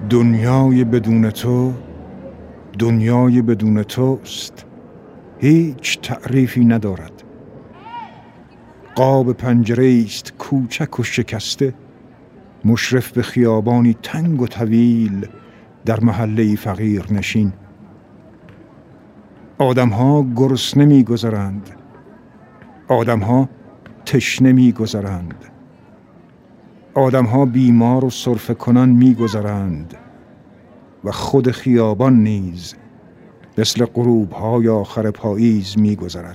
دنیای بدون تو دنیای بدون توست، هیچ تعریفی ندارد. قاب پنجره است کوچک و شکسته، مشرف به خیابانی تنگ و طویل در محله فقیر نشین. آدم‌ها گرسنه می‌گذرند، آدم‌ها تشنه می‌گذرند، آدم‌ها بیمار و سرفه کنان می‌گذرند و خود خیابان نیز مثل غروب‌های آخر پاییز می‌گذرد.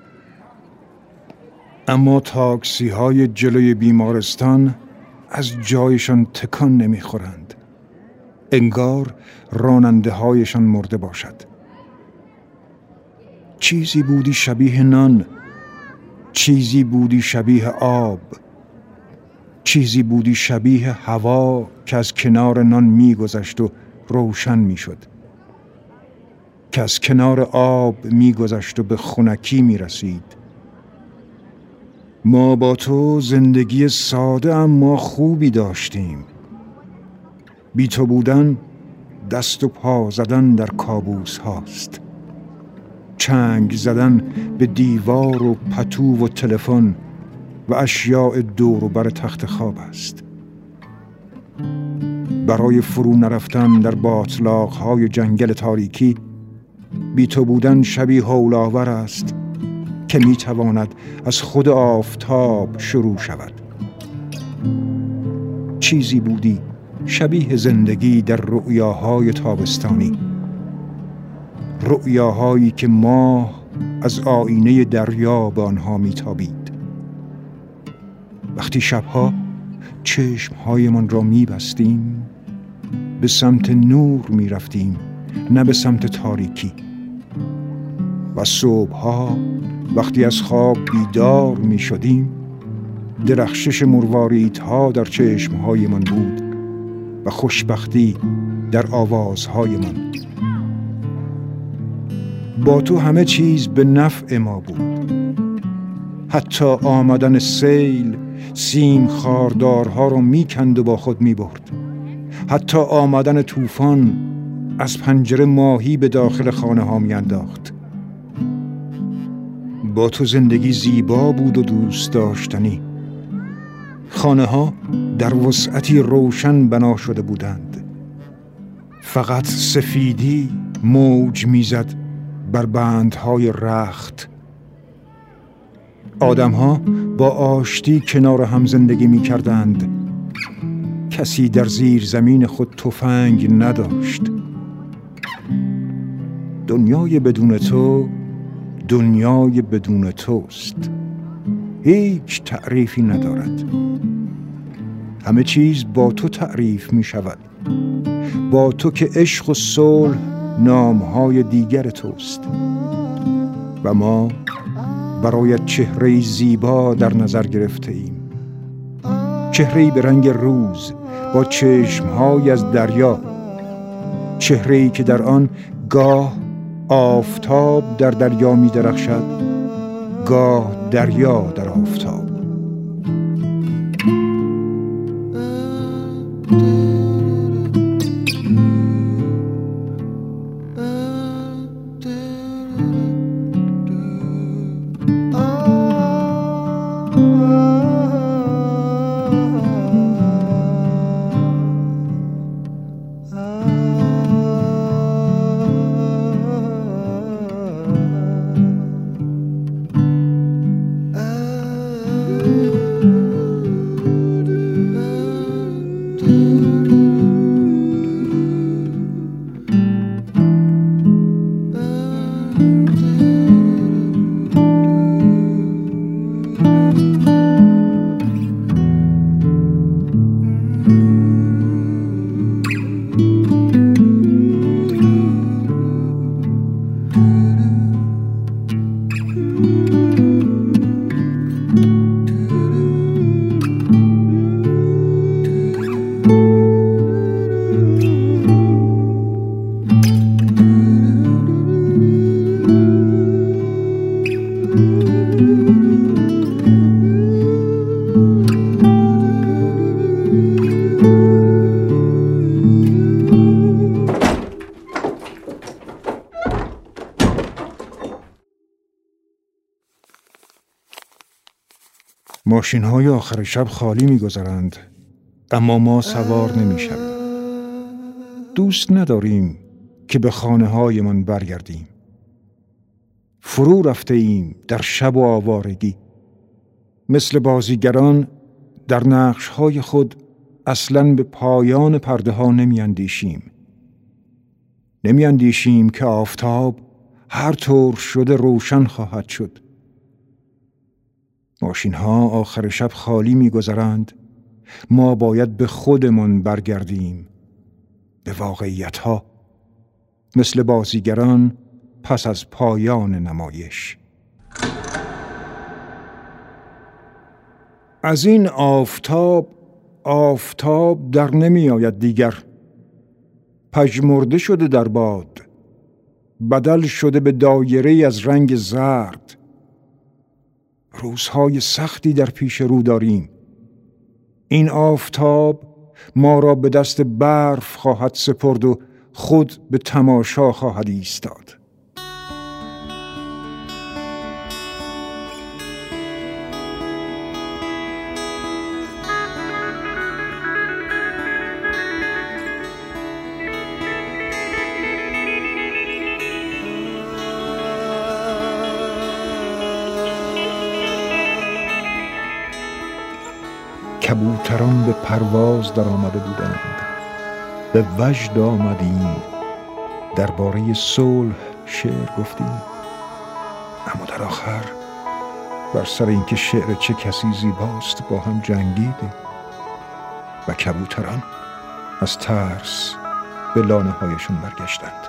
اما تاکسی‌های جلوی بیمارستان از جایشان تکان نمی‌خورند، انگار راننده‌هایشان مرده باشد. چیزی بودی شبیه نان، چیزی بودی شبیه آب، چیزی بودی شبیه هوا که از کنار نان می‌گذشت و روشن می‌شد، که از کنار آب می‌گذشت و به خنکی می‌رسید. ما با تو زندگی ساده اما خوبی داشتیم. بی تو بودن دست و پا زدن در کابوس هاست، چنگ زدن به دیوار و پتو و تلفن و اشیاء دور و بر تخت خواب است. برای فرو نرفتن در باطلاق‌های جنگل تاریکی بی تو بودن شبیه هولاور است که می تواند از خود آفتاب شروع شود. چیزی بودی شبیه زندگی در رؤیاهای تابستانی، رؤیاهایی که ماه از آینه دریا به آنها میتابید. وقتی شبها چشمهایمان را میبستیم، به سمت نور میرفتیم، نه به سمت تاریکی. و صبحها وقتی از خواب بیدار میشدیم، درخشش مرواریدها در چشمهایمان بود و خوشبختی در آوازهایمان. با تو همه چیز به نفع ما بود، حتی آمدن سیل سیم خاردارها رو میکند و با خود میبرد، حتی آمدن طوفان از پنجره ماهی به داخل خانه ها میانداخت. با تو زندگی زیبا بود و دوست داشتنی. خانه ها در وسعتی روشن بنا شده بودند، فقط سفیدی موج میزد بر بندهای رخت. آدمها با آشتی کنار هم زندگی می کردند. کسی در زیر زمین خود تفنگ نداشت. دنیای بدون تو دنیای بدون توست، هیچ تعریفی ندارد. همه چیز با تو تعریف می شود، با تو که عشق و صلح نامهای دیگر توست. و ما برایت چهره‌ای زیبا در نظر گرفته ایم، چهره‌ای به رنگ روز با چشم‌های از دریا، چهره‌ای که در آن گاه آفتاب در دریا می درخشد، گاه دریا در آفتاب. ماشین‌های آخر شب خالی می‌گذرند، اما ما سوار نمی‌شویم. دوست نداریم که به خانه‌هایمان برگردیم. فرو رفته ایم در شب و آوارگی. مثل بازیگران در نقش‌های خود اصلاً به پایان پرده‌ها نمی‌اندیشیم. نمی‌اندیشیم که آفتاب هر طور شده روشن خواهد شد. ماشین‌ها آخر شب خالی می‌گذرند، ما باید به خودمان برگردیم، به واقعیت‌ها، مثل بازیگران پس از پایان نمایش. از این آفتاب در نمی آید دیگر. پژمرده شده در باد، بدل شده به دایره از رنگ زرد. روزهای سختی در پیش رو داریم. این آفتاب ما را به دست برف خواهد سپرد و خود به تماشا خواهد ایستاد. کبوتران به پرواز در آمده بودند، به وجد آمدیم، درباره صلح شعر گفتیم، اما در آخر بر سر اینکه شعر چه کسی زیباست با هم جنگیدیم و کبوتران از ترس به لانه هایشون برگشتند.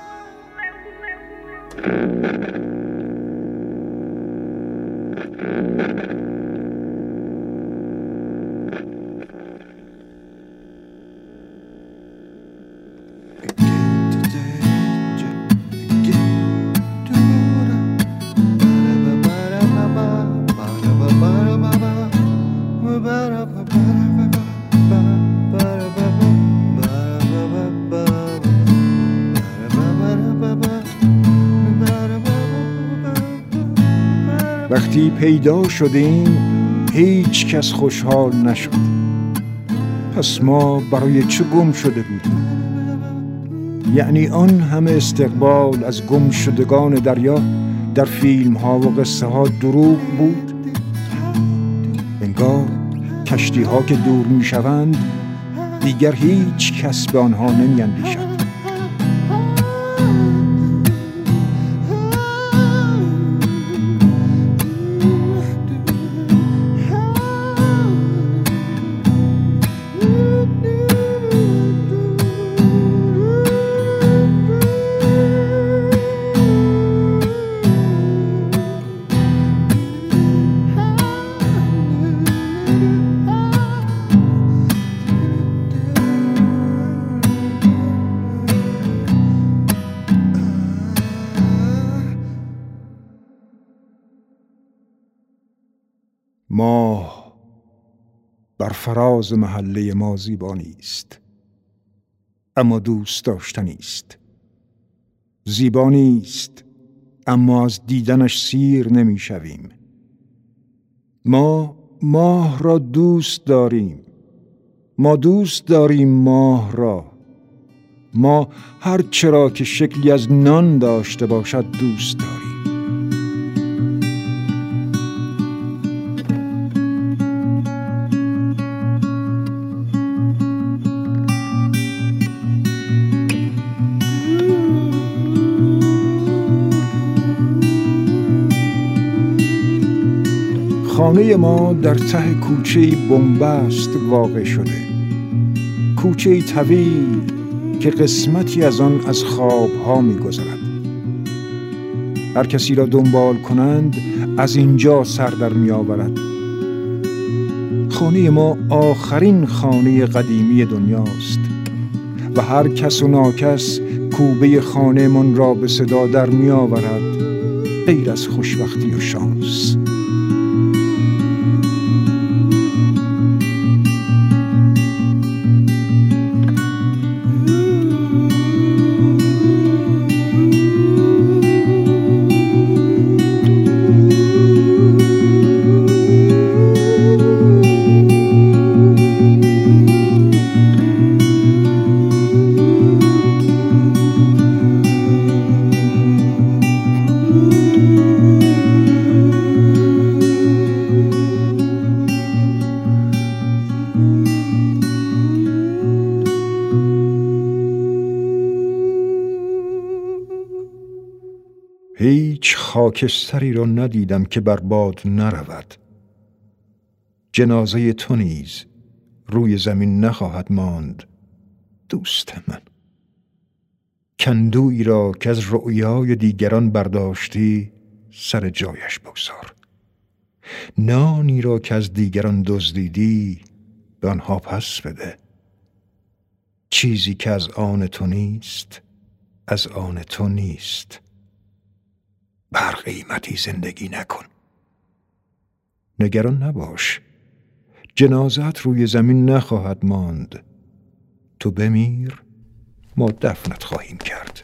وقتی پیدا شدیم هیچ کس خوشحال نشد. پس ما برای چه گم شده بودیم؟ یعنی آن همه استقبال از گم شدگان دریا در فیلم ها و قصه ها دروغ بود؟ انگار کشتی ها که دور می شوند دیگر هیچ کس به آنها نمی اندیشد. ماه بر فراز محله ما زیبا نیست، اما دوست داشتنی است. زیبا نیست، اما از دیدنش سیر نمی شویم. ما ماه را دوست داریم. ما دوست داریم ماه را. ما هر چرا که شکلی از نان داشته باشد دوست داریم. خانه ما در ته کوچه‌ای بنبست واقع شده. کوچه‌ای طویل که قسمتی از آن از خوابها می‌گذرد. هر کسی را دنبال کنند از اینجا سر در می‌آورد. خانه ما آخرین خانه قدیمی دنیاست و هر کس و ناکس کوبه خانه من را به صدا در می‌آورد، غیر از خوشبختی و شانس. هیچ خاکستری را ندیدم که بر باد نرود. جنازه تو نیز روی زمین نخواهد ماند دوست من. کندویی را که از رؤیای دیگران برداشتی سر جایش بگذار. نانی را که از دیگران دزدیدی به آنها پس بده. چیزی که از آن تو نیست از آن تو نیست. بر قیمتی زندگی نکن. نگران نباش، جنازت روی زمین نخواهد ماند. تو بمیر، ما دفنت خواهیم کرد.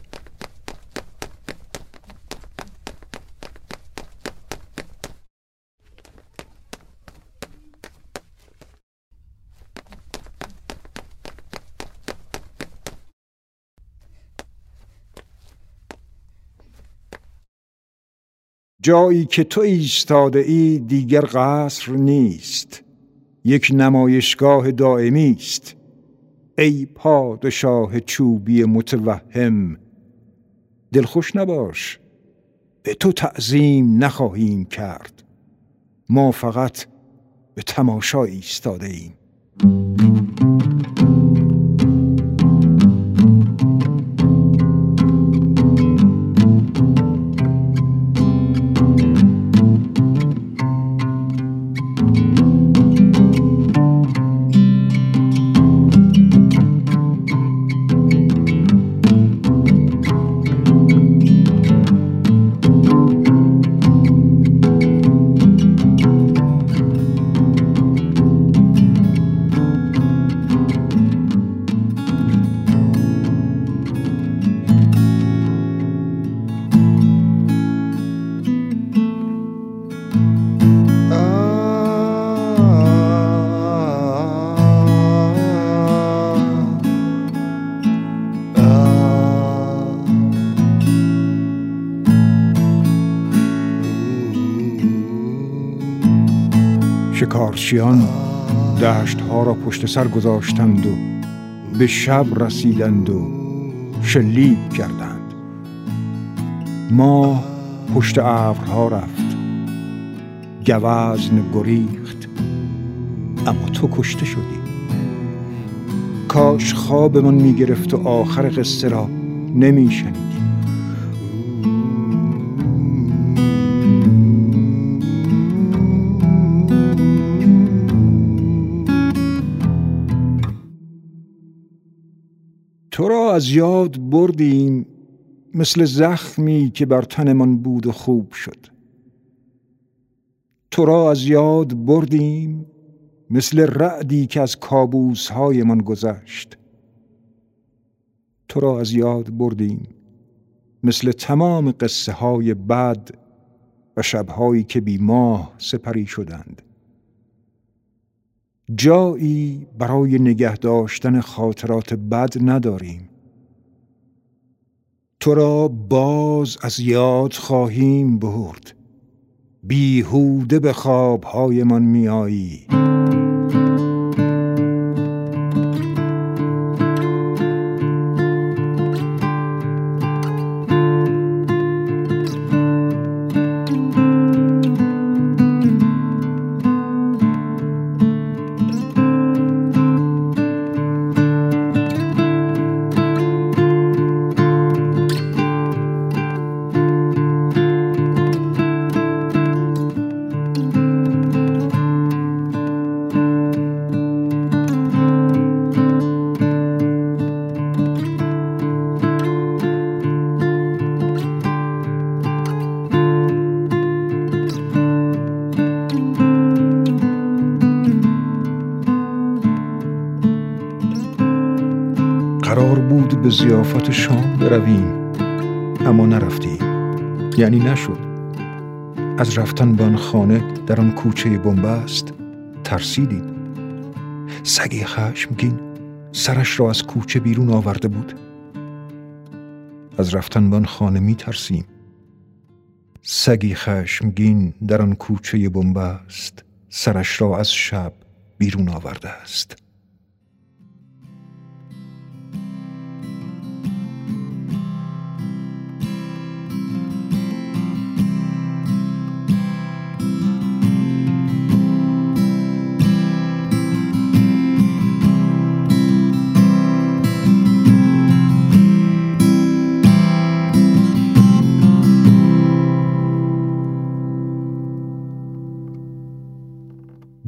جایی که تو ایستاده ای دیگر قصر نیست، یک نمایشگاه دائمی است. ای پادشاه چوبی متوهم، دلخوش نباش، به تو تعظیم نخواهیم کرد. ما فقط به تماشا ایستاده ایم. شکارچیان دشت‌ها را پشت سر گذاشتند و به شب رسیدند و شلیک کردند. ما پشت ابرها رفت، گوزن گریخت، اما تو کشته شدی. کاش خوابمان می‌گرفت و آخر قصه را نمی‌شنیدی. تو را از یاد بردیم مثل زخمی که بر تنمان بود و خوب شد. تو را از یاد بردیم مثل رعدی که از کابوس‌هایمان گذشت. تو را از یاد بردیم مثل تمام قصه های بد و شبهایی که بی ماه سپری شدند. جایی برای نگه داشتن خاطرات بد نداریم. تو را باز از یاد خواهیم برد. بیهوده به خوابهایمان می آیی. قرار بود به ضیافت شام برویم، اما نرفتیم. یعنی نشد. از رفتن به آن خانه در آن کوچه بنبست ترسیدیم. سگی خشمگین سرش را از کوچه بیرون آورده بود. از رفتن به آن خانه می ترسیم. سگی خشمگین در آن کوچه بنبست سرش را از شب بیرون آورده است.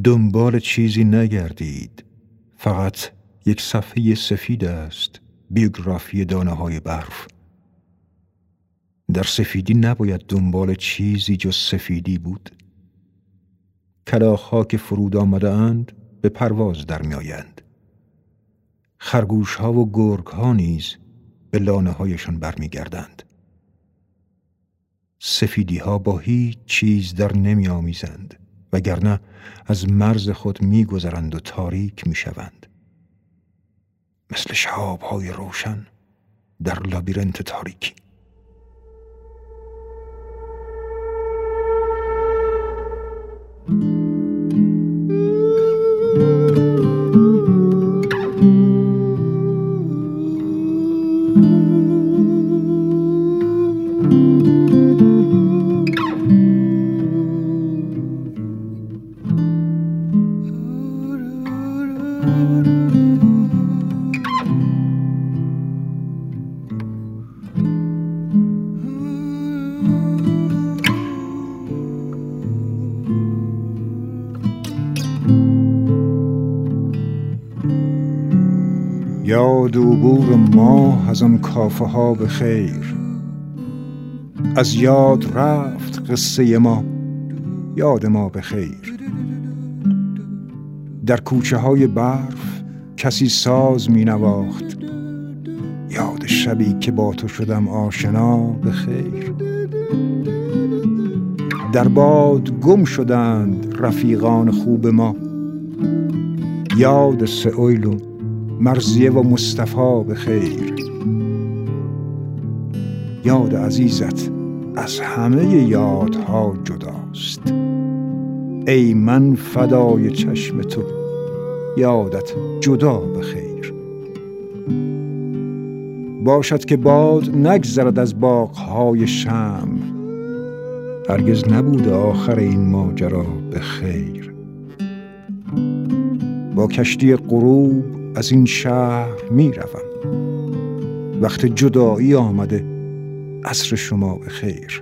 دنبال چیزی نگردید، فقط یک صفحه سفید است بیوگرافی دانه های برف. در سفیدی نباید دنبال چیزی جز سفیدی بود. کلاغ‌ها که فرود آمده اند به پرواز در می آیند. خرگوش‌ها و گرگ‌ها نیز به لانه هایشان برمی گردند. سفیدی‌ها با هیچ چیز در نمی آمیزند، وگرنه از مرز خود می گذرند و تاریک می شوند. مثل شهاب‌های روشن در لابیرنت تاریکی. یاد عبور ماه از آن کافه ها به خیر. از یاد رفت قصه ما، یاد ما به خیر. در کوچه های برف کسی ساز می نواخت، یاد شبی که با تو شدم آشنا به خیر. در باد گم شدند رفیقان خوب ما، یاد سئیل و مرضیه و مصطفی به خیر. یاد عزیزت از همه یادها جداست، ای من فدای چشم تو، یادت جدا به خیر. باشد که باد نگذرد از باغ‌های شمع، هرگز نبود آخر این ماجرا به خیر. با کشتی غروب از این شهر می روم، وقت جدایی آمده، عصر شما به خیر.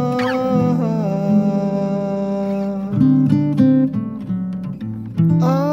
Oh